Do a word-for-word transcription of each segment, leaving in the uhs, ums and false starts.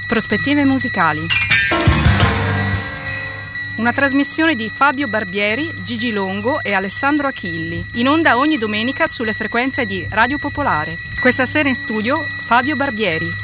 Prospettive musicali. Una trasmissione di Fabio Barbieri, Gigi Longo e Alessandro Achilli, in onda ogni domenica sulle frequenze di Radio Popolare. Questa sera in studio Fabio Barbieri.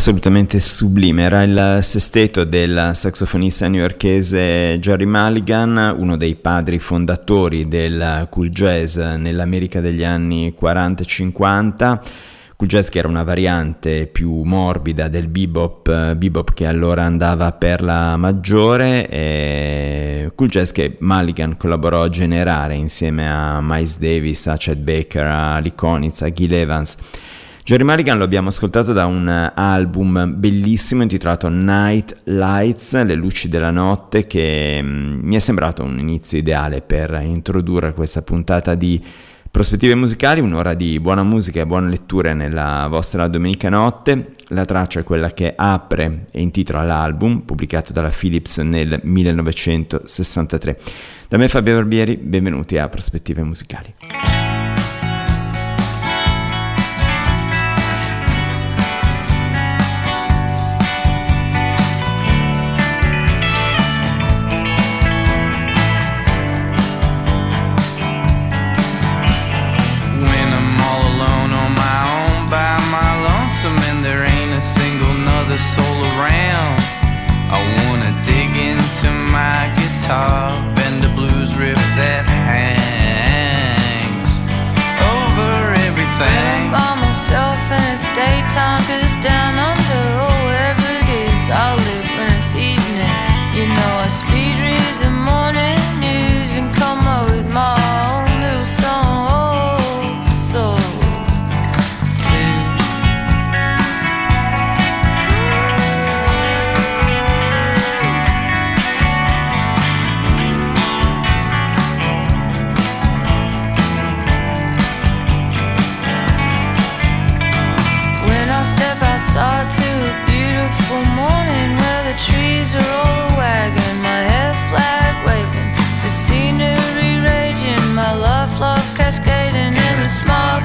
assolutamente sublime. Era il sesteto del sassofonista newyorkese Gerry Mulligan, uno dei padri fondatori del cool jazz nell'America degli anni quaranta e cinquanta. Cool jazz che era una variante più morbida del bebop, bebop che allora andava per la maggiore, e cool jazz che Mulligan collaborò a generare insieme a Miles Davis, a Chet Baker, a Lee Konitz, a Gil Evans. Gerry Mulligan lo abbiamo ascoltato da un album bellissimo intitolato Night Lights, le luci della notte, che mh, mi è sembrato un inizio ideale per introdurre questa puntata di Prospettive Musicali, un'ora di buona musica e buone letture nella vostra domenica notte. La traccia è quella che apre e intitola l'album, pubblicato dalla Philips nel millenovecentosessantatré. Da me Fabio Barbieri, benvenuti a Prospettive Musicali. Soul around, I wanna dig into my guitar, bend the blues riff that hangs over everything. When I'm by myself and it's daytime, 'cause down under, oh, wherever it is, I live when it's evening. You know I speed read the morning news and come up with my own little song. Oh, so outside to a beautiful morning where the trees are all wagging, my hair flag waving, the scenery raging, my love love cascading in the smog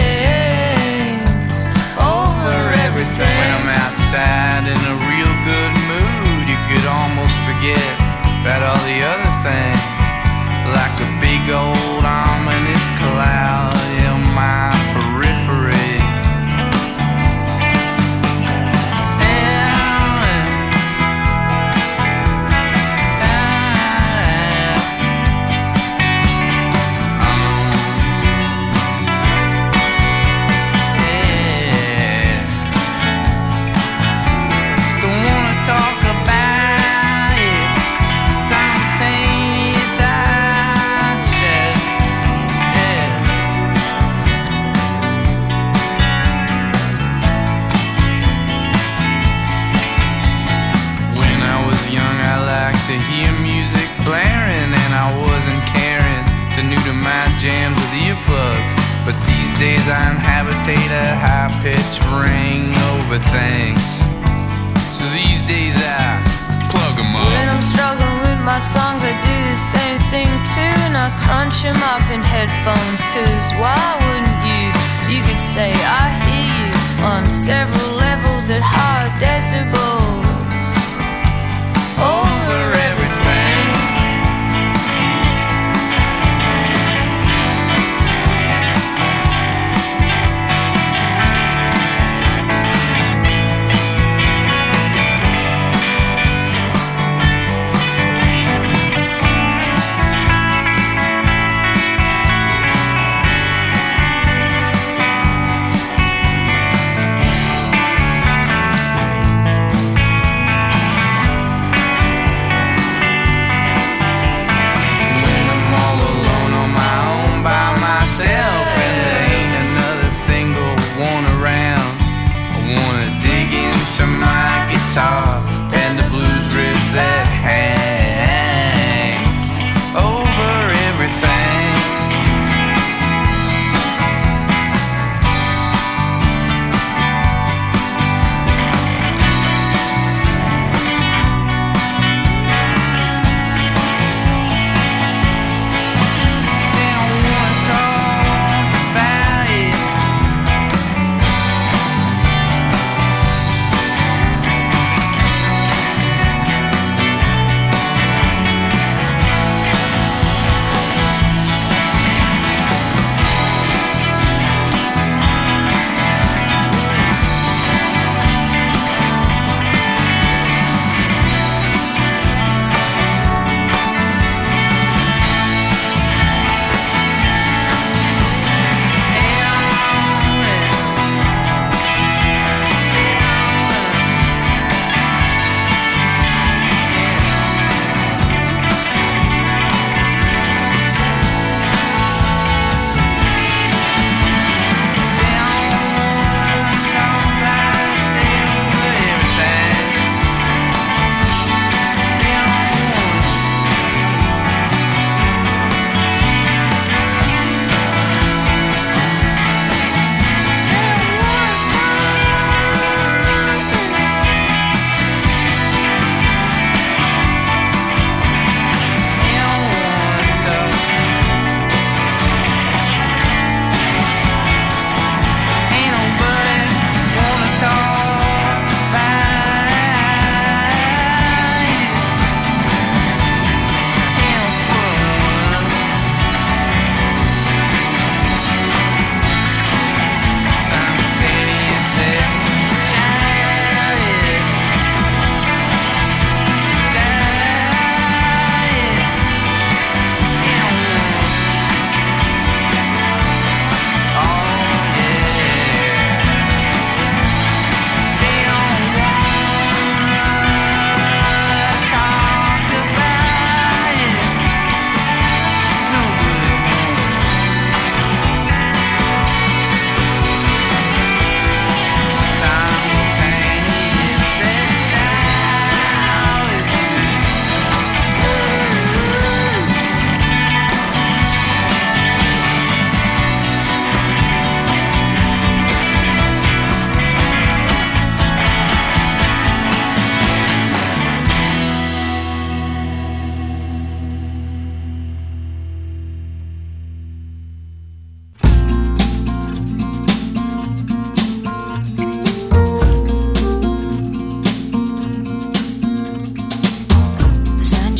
haze over everything. When I'm outside in a real good mood, you could almost forget about all the other things, like a big old ominous cloud in my periphery. Jams with earplugs, but these days I inhabitate a high-pitched ring over things. So these days I plug them up. When I'm struggling with my songs, I do the same thing too, and I crunch them up in headphones, 'cause why wouldn't you? You could say I hear you on several levels at high decibels over everything.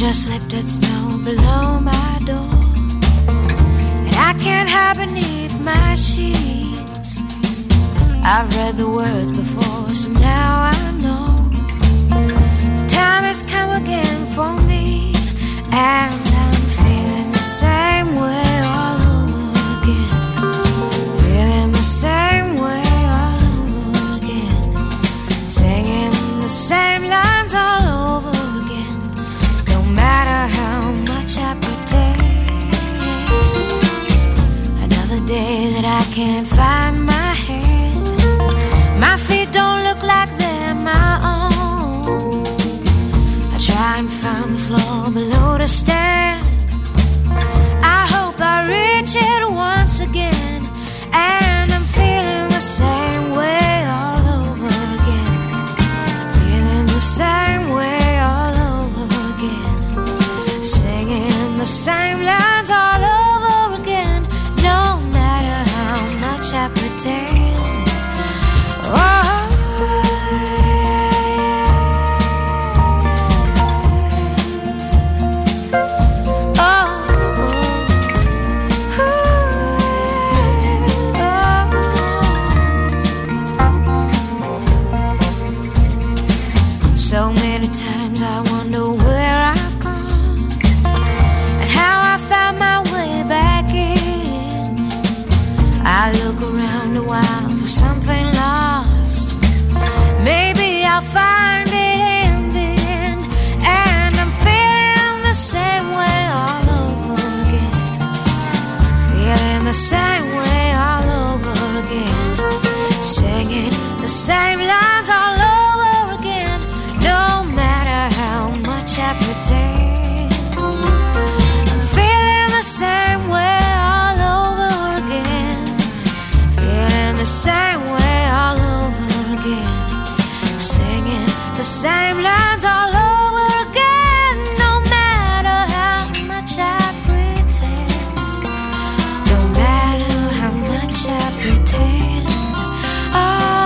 just lifted snow below my door, and I can't hide beneath my sheets. I've read the words before, so now I know the time has come again for me, and I'm feeling the same way all over again, feeling the same way all over again, singing the same lines all over again, no matter how much I pretend. Another day that I can't find my head, my feet don't look like they're my own. I try and find the floor below to stand. I hope I reach it once again, and I'm feeling the same way all over again, feeling the same way all over again, singing the same lines all over again, no matter how much I pretend. Oh, so many times I wonder where I've gone and how I found my way back in. I look around a while for something lost. Maybe I'll find it in the end, and I'm feeling the same way all over again, feeling the same way all over again, singing the same lines all over again, no matter how much I pretend. I'm feeling the same way all over again, feeling the same way all over again, singing the same lines all over again, no matter how much I pretend, no matter how much I pretend. Oh,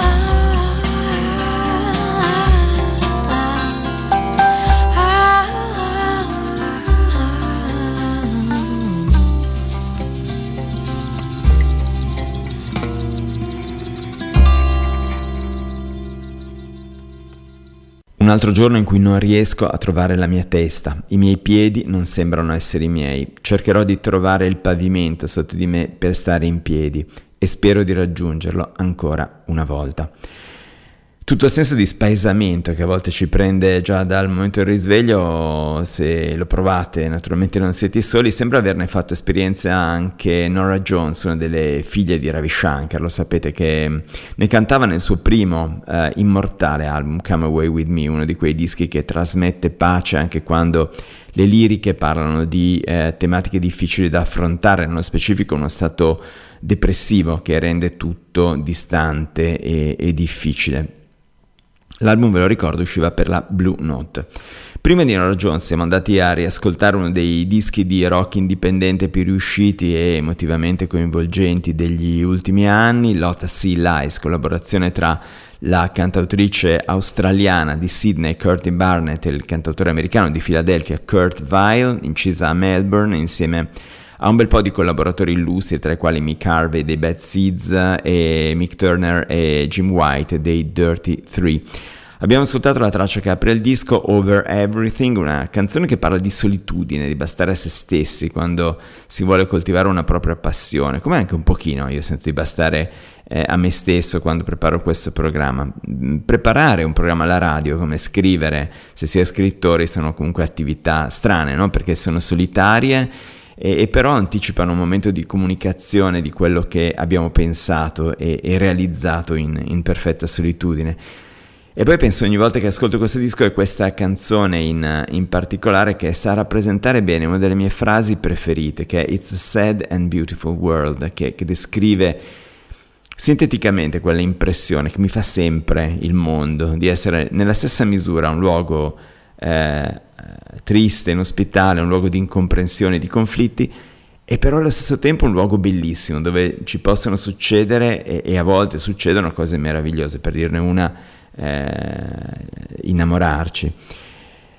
un altro giorno in cui non riesco a trovare la mia testa, i miei piedi non sembrano essere i miei, cercherò di trovare il pavimento sotto di me per stare in piedi e spero di raggiungerlo ancora una volta. Tutto il senso di spaesamento che a volte ci prende già dal momento del risveglio, se lo provate, naturalmente non siete soli, sembra averne fatto esperienza anche Norah Jones, una delle figlie di Ravi Shankar, lo sapete, che ne cantava nel suo primo uh, immortale album Come Away With Me, uno di quei dischi che trasmette pace anche quando le liriche parlano di eh, tematiche difficili da affrontare, nello specifico uno stato depressivo che rende tutto distante e, e difficile. L'album, ve lo ricordo, usciva per la Blue Note. Prima di Norah Jones siamo andati a riascoltare uno dei dischi di rock indipendente più riusciti e emotivamente coinvolgenti degli ultimi anni, Lotta Sea Lies, collaborazione tra la cantautrice australiana di Sydney Curtis Barnett e il cantautore americano di Philadelphia Kurt Vile, incisa a Melbourne insieme ha un bel po' di collaboratori illustri, tra i quali Mick Harvey dei Bad Seeds e Mick Turner e Jim White dei Dirty Three. Abbiamo ascoltato la traccia che apre il disco, Over Everything, una canzone che parla di solitudine, di bastare a se stessi quando si vuole coltivare una propria passione, come anche un pochino io sento di bastare eh, a me stesso quando preparo questo programma. Preparare un programma alla radio, come scrivere, se si è scrittori, sono comunque attività strane, no? Perché sono solitarie e, e però anticipano un momento di comunicazione di quello che abbiamo pensato e, e realizzato in, in perfetta solitudine. E poi penso ogni volta che ascolto questo disco e questa canzone in, in particolare che sa rappresentare bene una delle mie frasi preferite, che è It's a sad and beautiful world, che, che descrive sinteticamente quella impressione che mi fa sempre il mondo, di essere nella stessa misura un luogo eh, triste, inospitale, un luogo di incomprensione, di conflitti, e però allo stesso tempo un luogo bellissimo dove ci possono succedere e, e a volte succedono cose meravigliose. Per dirne una, Eh, innamorarci.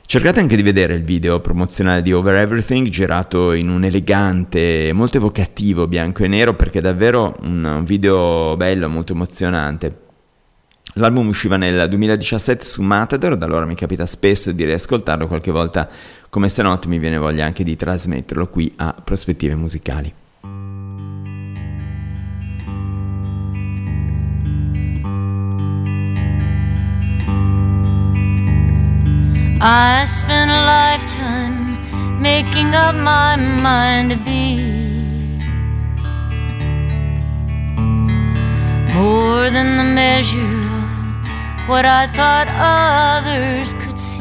Cercate anche di vedere il video promozionale di Over Everything, girato in un elegante, molto evocativo bianco e nero, perché è davvero un video bello, molto emozionante. L'album usciva nel duemiladiciassette su Matador, da allora mi capita spesso di riascoltarlo, qualche volta come stanotte mi viene voglia anche di trasmetterlo qui a Prospettive Musicali. I spent a lifetime making up my mind to be more than the measure of what I thought others could see.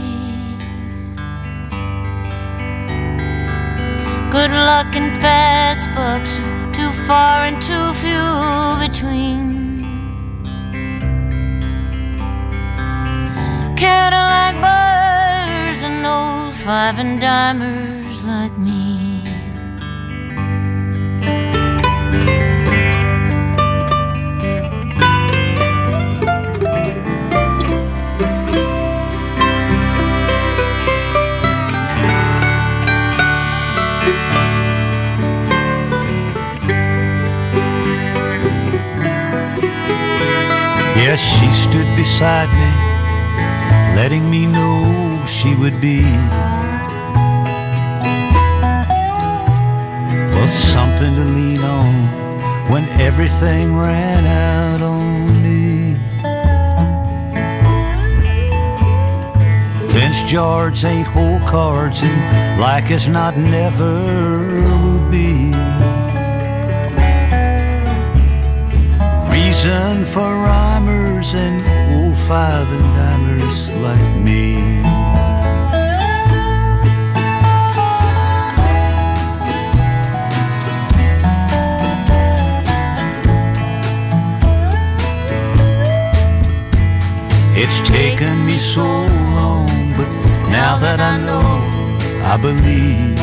Good luck and fast bucks are too far and too few between. Cadillac buyers and old five and dimers like me. Yes, she stood beside me, letting me know she would be well, something to lean on when everything ran out on me. Fenced yards ain't whole cards, and like as not never will be. Reason for rhymers and old five and dimers like me. It's taken me so long, but now that I know, I believe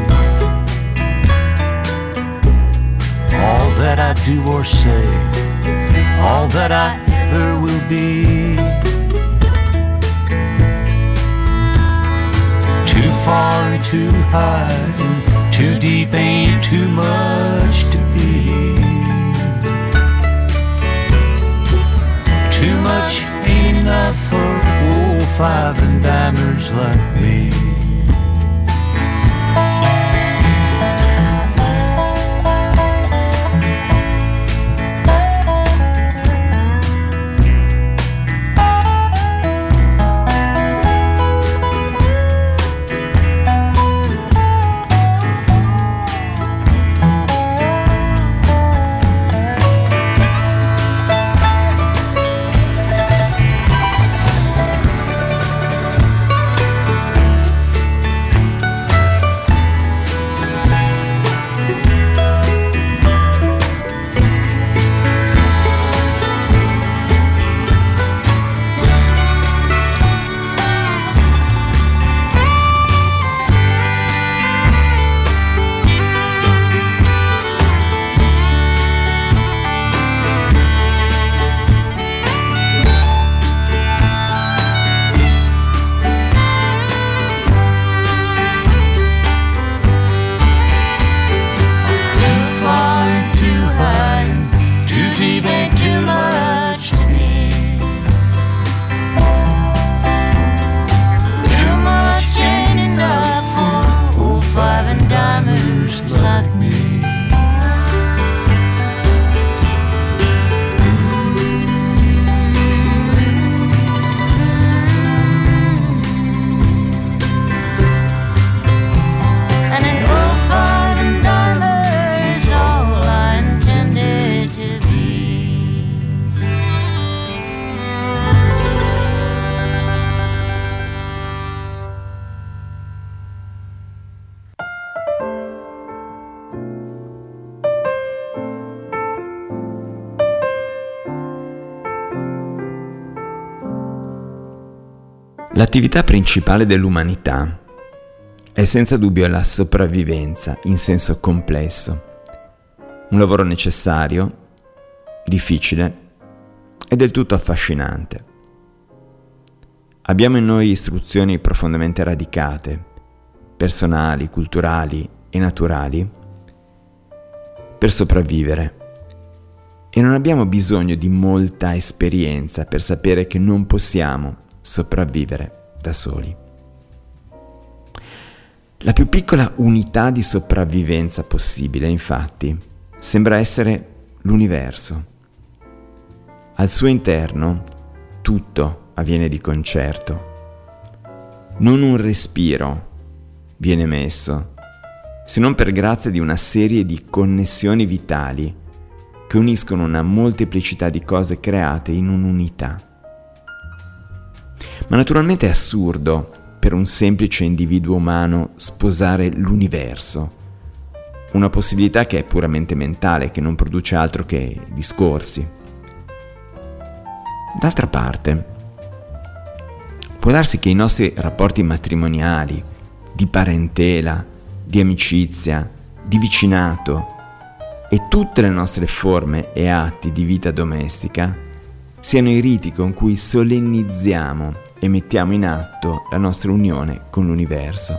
all that I do or say, all that I ever will be. Too far and too high and too deep ain't too much to be. Too much ain't enough for old five and dimers like me. L'attività principale dell'umanità è senza dubbio la sopravvivenza in senso complesso, un lavoro necessario, difficile e del tutto affascinante. Abbiamo in noi istruzioni profondamente radicate, personali, culturali e naturali, per sopravvivere. E non abbiamo bisogno di molta esperienza per sapere che non possiamo sopravvivere da soli. La più piccola unità di sopravvivenza possibile, infatti, sembra essere l'universo. Al suo interno tutto avviene di concerto. Non un respiro viene messo, se non per grazia di una serie di connessioni vitali che uniscono una molteplicità di cose create in un'unità. Ma naturalmente è assurdo per un semplice individuo umano sposare l'universo, una possibilità che è puramente mentale, che non produce altro che discorsi. D'altra parte, può darsi che i nostri rapporti matrimoniali, di parentela, di amicizia, di vicinato e tutte le nostre forme e atti di vita domestica siano i riti con cui solennizziamo e mettiamo in atto la nostra unione con l'universo.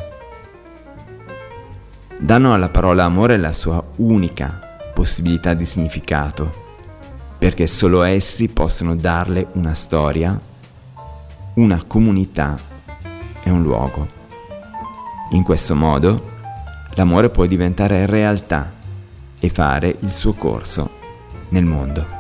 Danno alla parola amore la sua unica possibilità di significato, perché solo essi possono darle una storia, una comunità e un luogo. In questo modo, l'amore può diventare realtà e fare il suo corso nel mondo.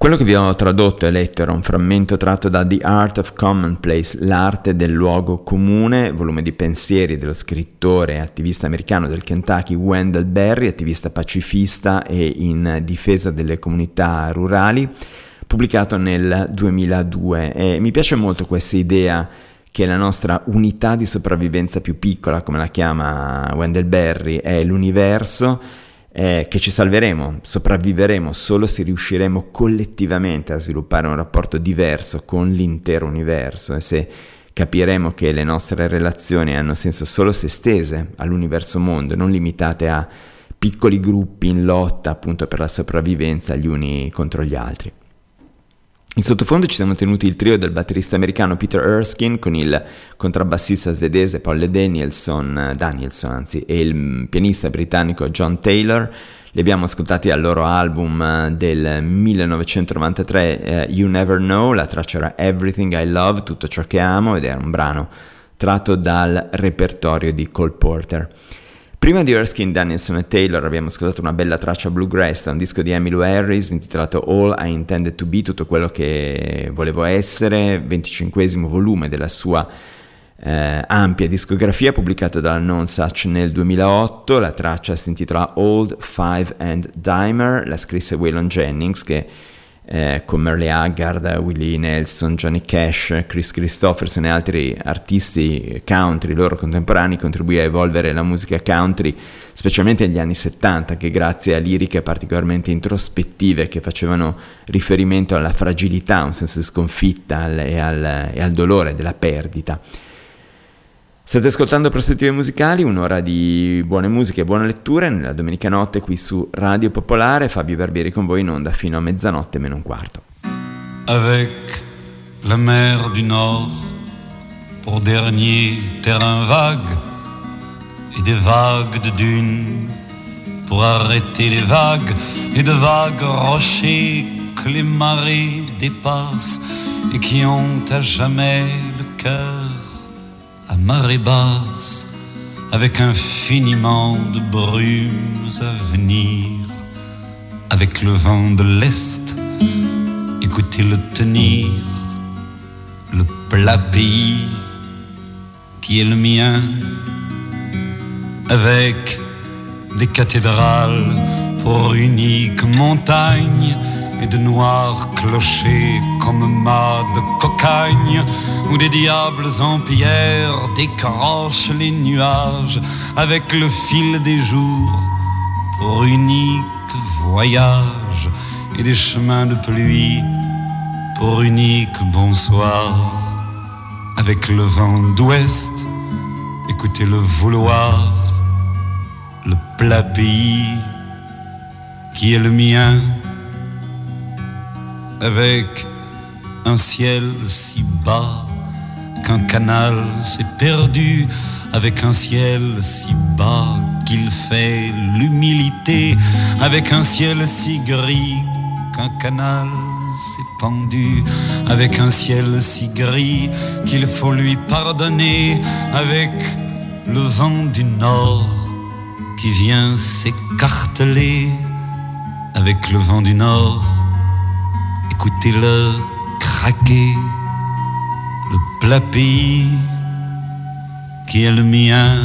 Quello che vi ho tradotto e letto era un frammento tratto da The Art of Commonplace, l'arte del luogo comune, volume di pensieri dello scrittore e attivista americano del Kentucky Wendell Berry, attivista pacifista e in difesa delle comunità rurali, pubblicato nel duemiladue. E mi piace molto questa idea che la nostra unità di sopravvivenza più piccola, come la chiama Wendell Berry, è l'universo, eh, che ci salveremo, sopravviveremo solo se riusciremo collettivamente a sviluppare un rapporto diverso con l'intero universo, e se capiremo che le nostre relazioni hanno senso solo se estese all'universo mondo, non limitate a piccoli gruppi in lotta appunto per la sopravvivenza gli uni contro gli altri. In sottofondo ci siamo tenuti il trio del batterista americano Peter Erskine con il contrabbassista svedese Paul Danielson, Danielson anzi, e il pianista britannico John Taylor. Li abbiamo ascoltati al loro album del millenovecentonovantatré, eh, You Never Know. La traccia era Everything I Love, tutto ciò che amo, ed era un brano tratto dal repertorio di Cole Porter. Prima di Erskine, Danielson e Taylor abbiamo ascoltato una bella traccia bluegrass da un disco di Emmylou Harris intitolato All I Intended to Be, tutto quello che volevo essere, venticinquesimo volume della sua eh, ampia discografia, pubblicato dalla Nonesuch nel duemilaotto. La traccia si intitola Old Five and Dimer, la scrisse Waylon Jennings, che Eh, con Merle Haggard, Willie Nelson, Johnny Cash, Chris Christopherson e altri artisti country loro contemporanei contribuì a evolvere la musica country, specialmente negli anni settanta, che grazie a liriche particolarmente introspettive che facevano riferimento alla fragilità, a un senso di sconfitta e al, e al dolore della perdita. State ascoltando Prospettive Musicali, un'ora di buone musiche e buone letture nella domenica notte qui su Radio Popolare. Fabio Barbieri con voi in onda fino a mezzanotte meno un quarto. Avec la mer du Nord pour dernier terrain vague et des vagues de dunes pour arrêter les vagues et de vagues rochers que les marées dépassent et qui ont à jamais le cœur à marée basse, avec infiniment de brumes à venir, avec le vent de l'Est, écoutez-le tenir, le plat pays qui est le mien, avec des cathédrales pour unique montagne, et de noirs clochers comme mâts de cocagne, où des diables en pierre décrochent les nuages avec le fil des jours pour unique voyage, et des chemins de pluie pour unique bonsoir, avec le vent d'ouest, écoutez le vouloir, le plat pays qui est le mien, avec un ciel si bas qu'un canal s'est perdu, avec un ciel si bas qu'il fait l'humilité, avec un ciel si gris qu'un canal s'est pendu, avec un ciel si gris qu'il faut lui pardonner, avec le vent du nord qui vient s'écarteler, avec le vent du nord, écoutez-le craquer, le plat pays qui est le mien,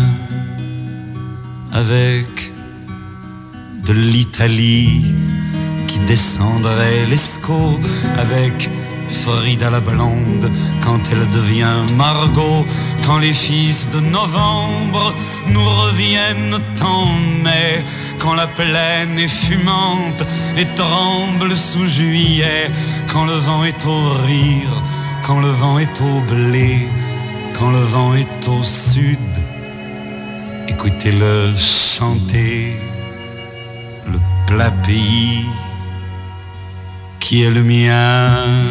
avec de l'Italie qui descendrait l'Escaut, avec Frida la blonde quand elle devient Margot, quand les fils de novembre nous reviennent en mai, quand la plaine est fumante et tremble sous juillet, quand le vent est au rire, quand le vent est au blé, quand le vent est au sud, écoutez-le chanter, le plat pays qui est le mien.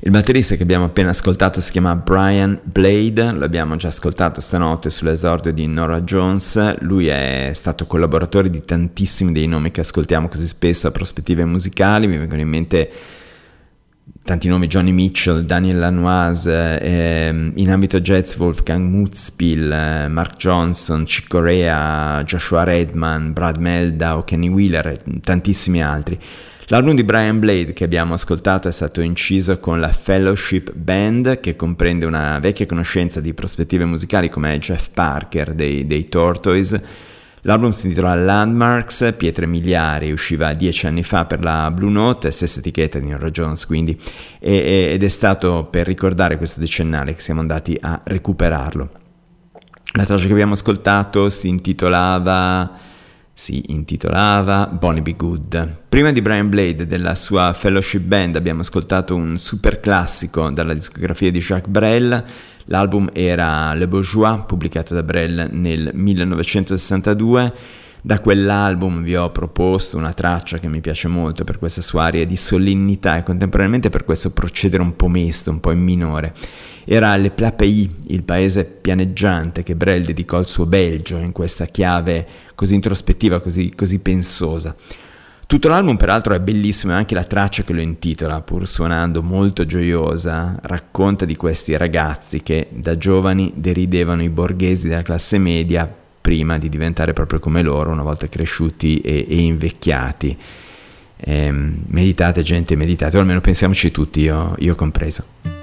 Il batterista che abbiamo appena ascoltato si chiama Brian Blade, lo abbiamo già ascoltato stanotte sull'esordio di Norah Jones. Lui è stato collaboratore di tantissimi dei nomi che ascoltiamo così spesso a Prospettive Musicali. Mi vengono in mente tanti nomi: Johnny Mitchell, Daniel Lanois, eh, in ambito jazz Wolfgang Mutzpil, eh, Mark Johnson, Chick Corea, Joshua Redman, Brad Meldau, Kenny Wheeler e tantissimi altri. L'album di Brian Blade che abbiamo ascoltato è stato inciso con la Fellowship Band, che comprende una vecchia conoscenza di Prospettive Musicali come Jeff Parker dei, dei Tortoise. L'album si intitola Landmarks, Pietre Miliari, usciva dieci anni fa per la Blue Note, stessa etichetta di Norah Jones quindi, e, ed è stato per ricordare questo decennale che siamo andati a recuperarlo. La traccia che abbiamo ascoltato si intitolava... si intitolava Bonnie Be Good. Prima di Brian Blade e della sua Fellowship Band abbiamo ascoltato un super classico dalla discografia di Jacques Brel. L'album era Le Bourgeois, pubblicato da Brel nel millenovecentosessantadue. Da quell'album vi ho proposto una traccia che mi piace molto per questa sua aria di solennità e contemporaneamente per questo procedere un po' mesto, un po' in minore. Era Le Plat Pays, il paese pianeggiante che Brel dedicò al suo Belgio in questa chiave così introspettiva, così, così pensosa. Tutto l'album peraltro è bellissimo e anche la traccia che lo intitola, pur suonando molto gioiosa, racconta di questi ragazzi che da giovani deridevano i borghesi della classe media prima di diventare proprio come loro una volta cresciuti e, e invecchiati. Eh, meditate gente, meditate, o almeno pensiamoci tutti, io, io compreso.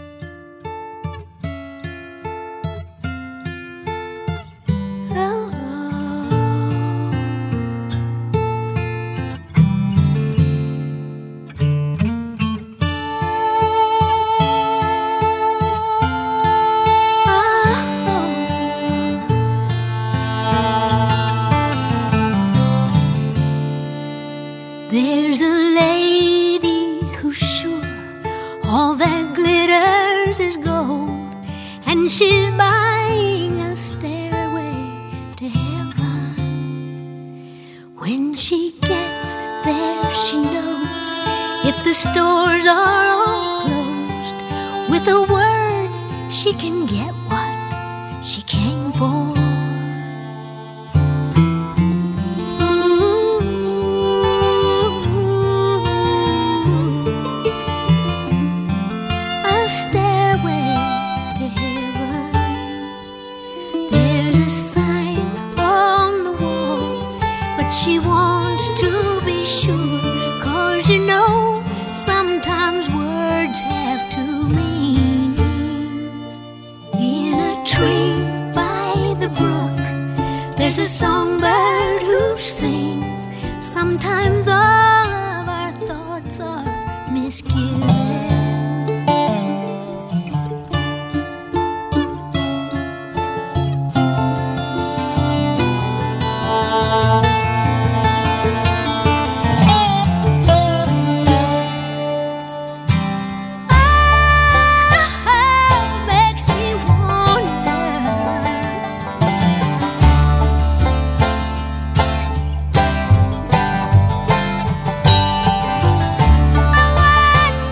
There's a lady who's sure all that glitters is gold, and she's buying a stairway to heaven. When she gets there, she knows if the stores are all closed, with a word she can get what she came for. She wants to be sure, 'cause you know sometimes words have two meanings. In a tree by the brook there's a songbird who sings. Sometimes all of our thoughts are misgiven. I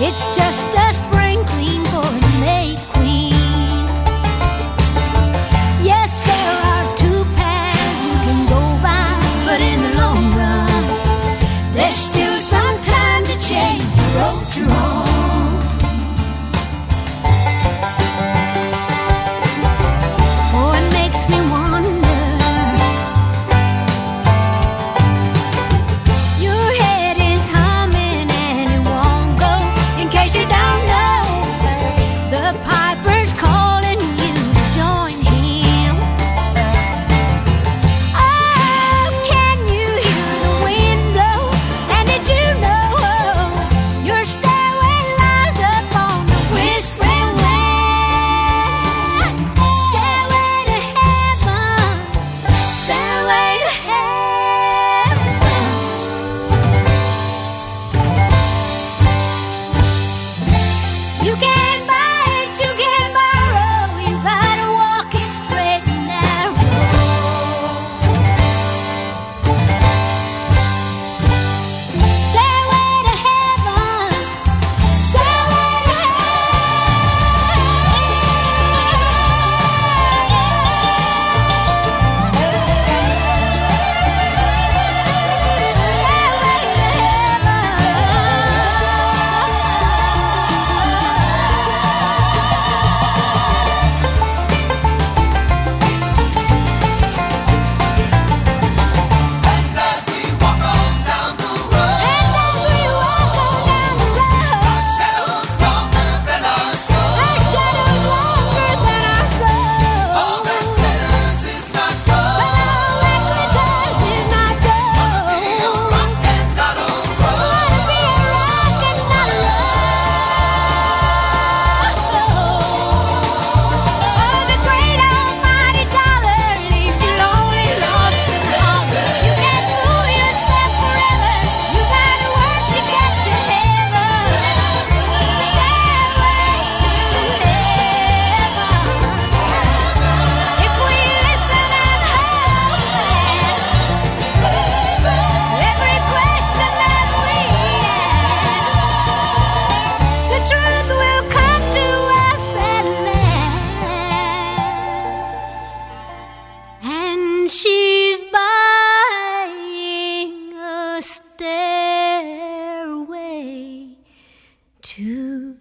It's just a spring clean for the May Queen. Yes, there are two paths you can go by, but in the long run, there's still some time to change the road you're on. Oh, it makes me wonder. Your head is humming and it won't go. In case you don't know, the piper's calling you to join him. Oh, can you hear the wind blow? And did you know your stairway lies up on the whispering wind? Stairway to heaven, stairway to heaven. You can buy it, you can borrow, you gotta walk it straight and narrow. Stairway to heaven, stairway to she's buying a stairway to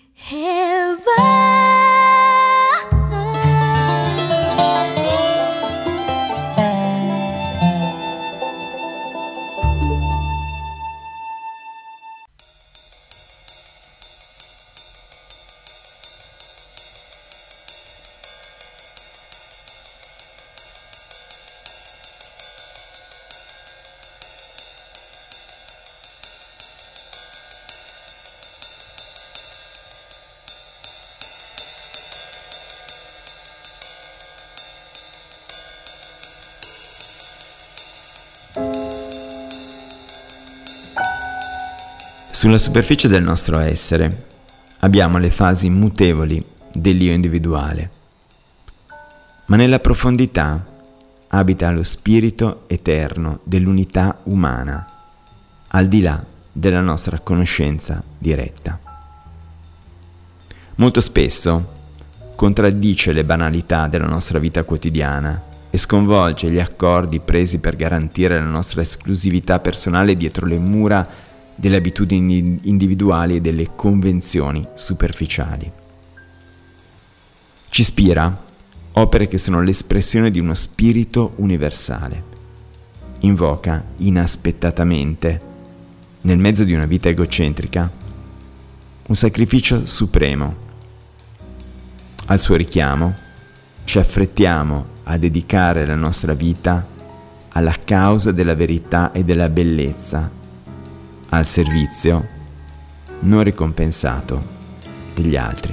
Sulla superficie del nostro essere abbiamo le fasi mutevoli dell'io individuale, ma nella profondità abita lo spirito eterno dell'unità umana, al di là della nostra conoscenza diretta. Molto spesso contraddice le banalità della nostra vita quotidiana e sconvolge gli accordi presi per garantire la nostra esclusività personale dietro le mura delle abitudini individuali e delle convenzioni superficiali. Ci ispira opere che sono l'espressione di uno spirito universale. Invoca inaspettatamente, nel mezzo di una vita egocentrica, un sacrificio supremo. Al suo richiamo ci affrettiamo a dedicare la nostra vita alla causa della verità e della bellezza, al servizio non ricompensato degli altri.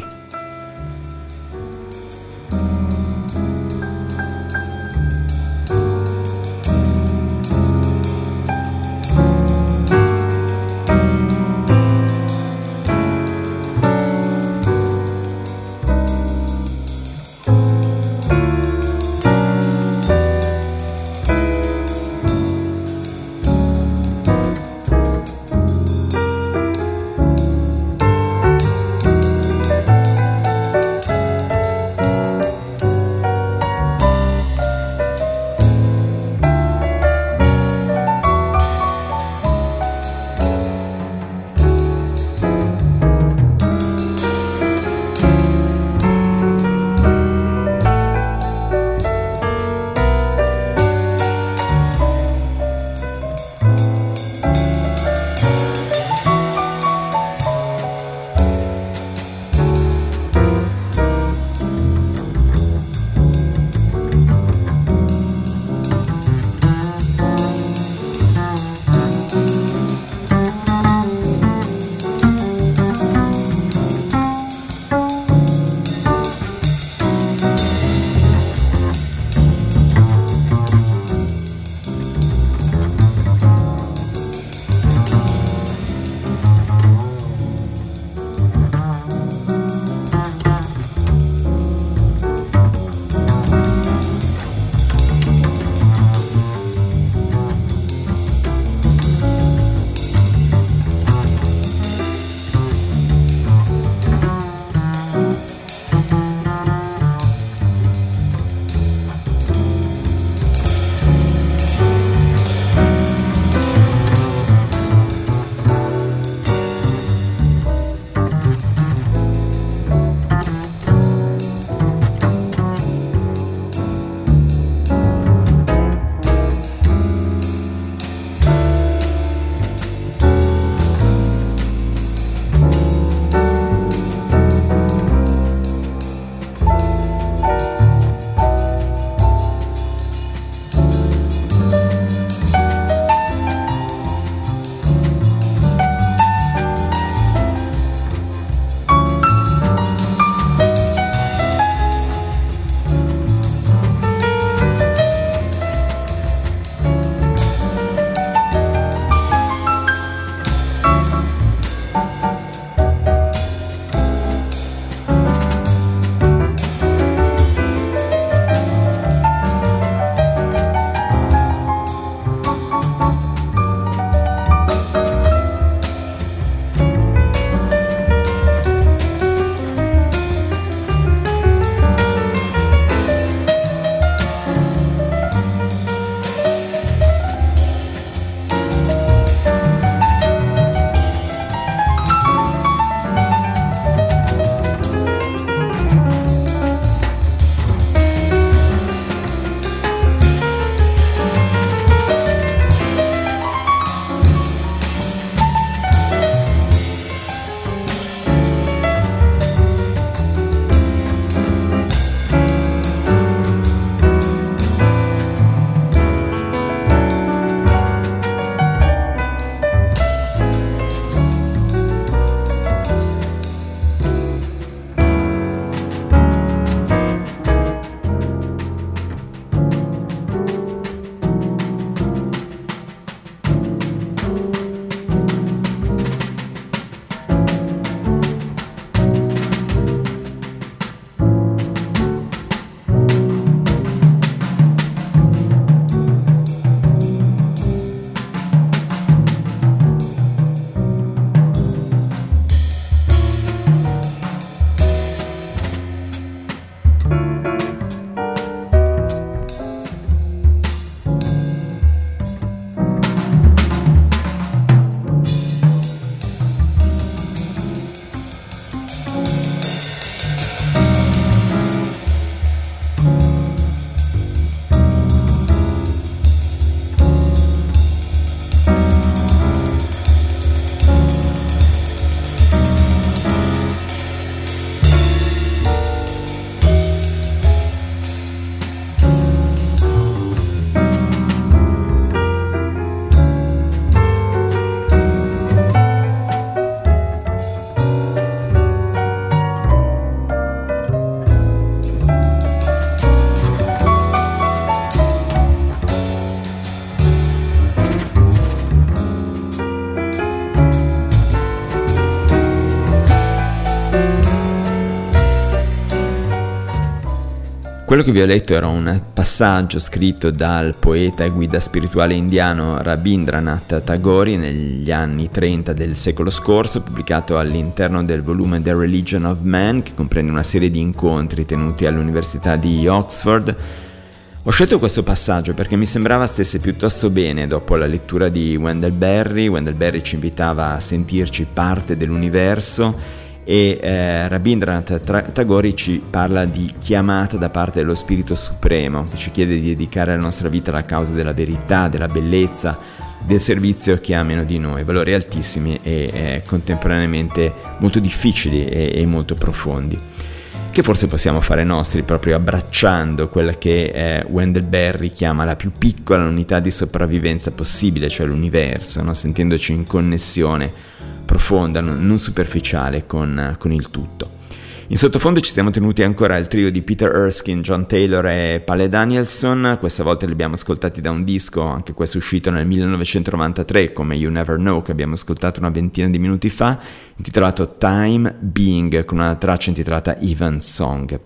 Quello che vi ho letto era un passaggio scritto dal poeta e guida spirituale indiano Rabindranath Tagore negli anni trenta del secolo scorso, pubblicato all'interno del volume The Religion of Man, che comprende una serie di incontri tenuti all'Università di Oxford. Ho scelto questo passaggio perché mi sembrava stesse piuttosto bene dopo la lettura di Wendell Berry. Wendell Berry ci invitava a sentirci parte dell'universo e eh, Rabindranath Tagore ci parla di chiamata da parte dello Spirito Supremo, che ci chiede di dedicare la nostra vita alla causa della verità, della bellezza, del servizio che ha meno di noi, valori altissimi e eh, contemporaneamente molto difficili e, e molto profondi, che forse possiamo fare nostri proprio abbracciando quella che eh, Wendell Berry chiama la più piccola unità di sopravvivenza possibile, cioè l'universo, no? Sentendoci in connessione profonda, non superficiale con, con il tutto. In sottofondo ci siamo tenuti ancora il trio di Peter Erskine, John Taylor e Pale Danielson. Questa volta li abbiamo ascoltati da un disco, anche questo uscito nel millenovecentonovantatré, come You Never Know, che abbiamo ascoltato una ventina di minuti fa, intitolato Time Being, con una traccia intitolata Even Song.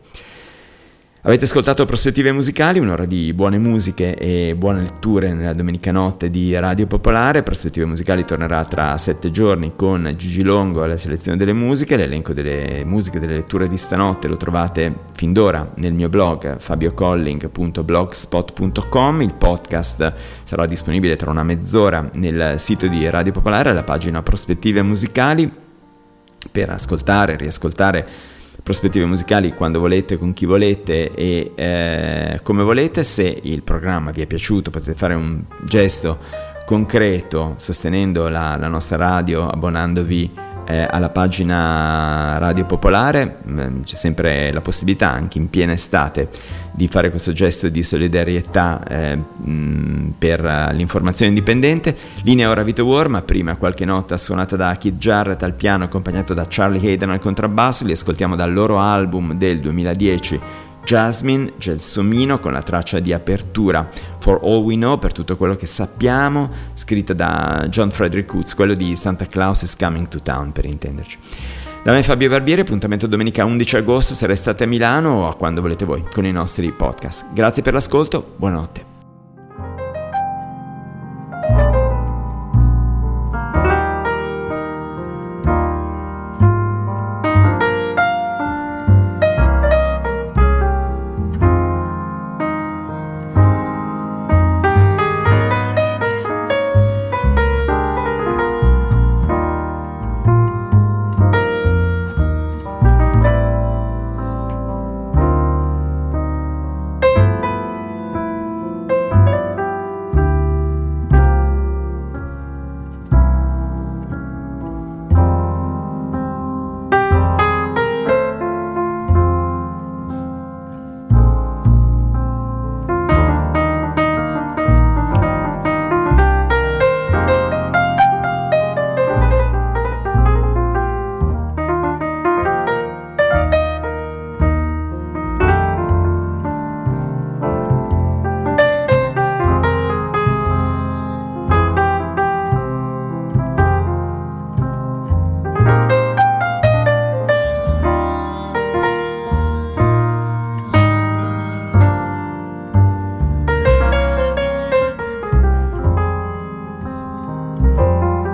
Avete ascoltato Prospettive Musicali, un'ora di buone musiche e buone letture nella domenica notte di Radio Popolare. Prospettive Musicali tornerà tra sette giorni con Gigi Longo alla selezione delle musiche. L'elenco delle musiche delle letture di stanotte lo trovate fin d'ora nel mio blog fabiocolling punto blogspot punto com. Il podcast sarà disponibile tra una mezz'ora nel sito di Radio Popolare, alla pagina Prospettive Musicali, per ascoltare, riascoltare Prospettive Musicali quando volete, con chi volete e eh, come volete. Se il programma vi è piaciuto potete fare un gesto concreto sostenendo la, la nostra radio, abbonandovi eh, alla pagina Radio Popolare. C'è sempre la possibilità, anche in piena estate, di fare questo gesto di solidarietà eh, mh, per uh, l'informazione indipendente. Linea ora Vito War, ma prima qualche nota suonata da Keith Jarrett al piano, accompagnato da Charlie Hayden al contrabbasso. Li ascoltiamo dal loro album del duemiladieci Jasmine, Gelsomino, con la traccia di apertura For All We Know, per tutto quello che sappiamo, scritta da John Frederick Woods, quello di Santa Claus is Coming to Town, per intenderci. Da me Fabio Barbieri, appuntamento domenica undici agosto, se restate a Milano o a quando volete voi con i nostri podcast. Grazie per l'ascolto, buonanotte.